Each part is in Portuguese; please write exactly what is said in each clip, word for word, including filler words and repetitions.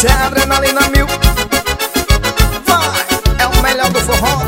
Isso é adrenalina mil. Vai, é o melhor do forró.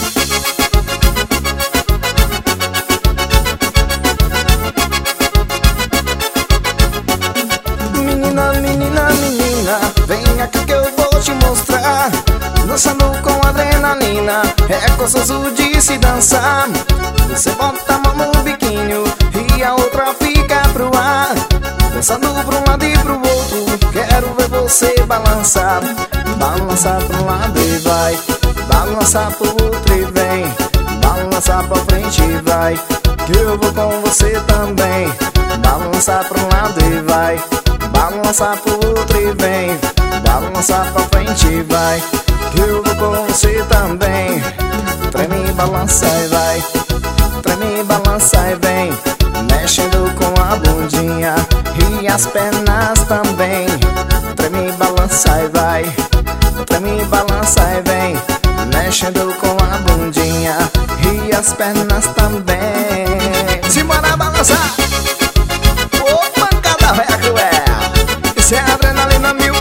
Menina, menina, menina, vem aqui que eu vou te mostrar. Dançando com adrenalina, é gostoso de se dançar. Você bota a mão no biquinho e a outra fica pro ar. Dançando pra um lado e pro outro, quero ver você balançar. Balançar pra um lado e vai, balançar pro outro e vem. Balançar pra frente e vai, que eu vou com você também. Balançar pra um lado e vai, balançar pro outro e vem. Balançar pra frente e vai, que eu vou com você também. Treme, balança e vai, treme, balança e vem. Mexendo com a bundinha e as pernas também. Treme, balança e vai, treme, balança e vem. Mexendo com a bundinha e as pernas também. Simbora balançar! Ô, pancada véia cruel! Isso é adrenalina mil.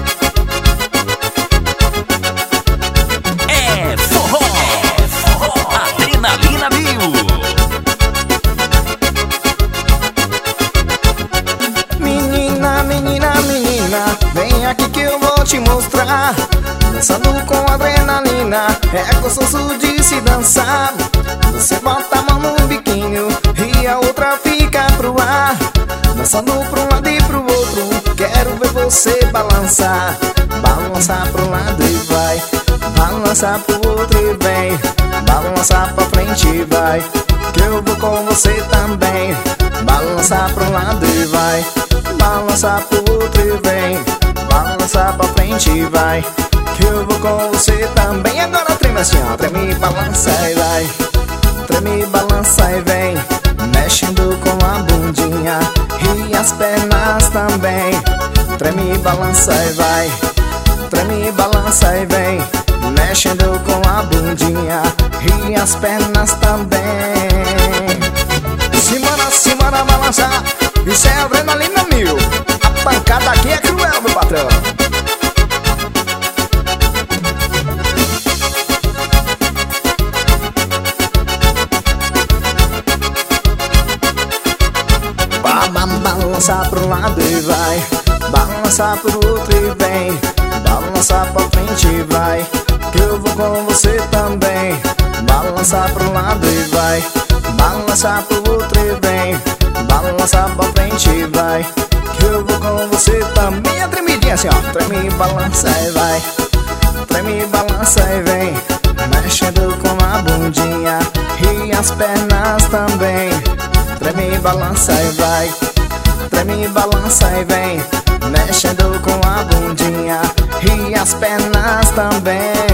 É forró, é forró, adrenalina mil. Menina, menina, menina, vem aqui que eu vou te mostrar. Dançando com adrenalina, é gostoso de se dançar. Você bota a mão no biquinho e a outra fica pro ar. Dançando pra um lado e pro outro, quero ver você balançar. Balançar pro lado e vai, balançar pro outro e vem. Balançar pra frente e vai, que eu vou com você também. Balançar pro lado e vai, balançar pro outro e vem. Balançar pra frente e vai, que eu vou com você também. Agora treme assim, ó, treme, balança e vai, treme, balança e vem. Mexendo com a bundinha e as pernas também. Treme, balança e vai, treme, balança e vem. Mexendo com a bundinha e as pernas também. Simbora, simbora balançar, isso é adrenalina mil. A pancada aqui é cruel, meu patrão. Balançar pro lado e vai, balançar pro outro e vem. Balançar pra frente e vai, que eu vou com você também. Balançar pro lado e vai, balançar pro outro e vem. Balançar pra frente e vai, que eu vou com você também. A tremidinha assim, ó, treme, balança e vai, treme, balança e vem. Mexendo com a bundinha e as pernas também. Treme, balança e vai, treme, balança e vem. Mexendo com a bundinha e as pernas também.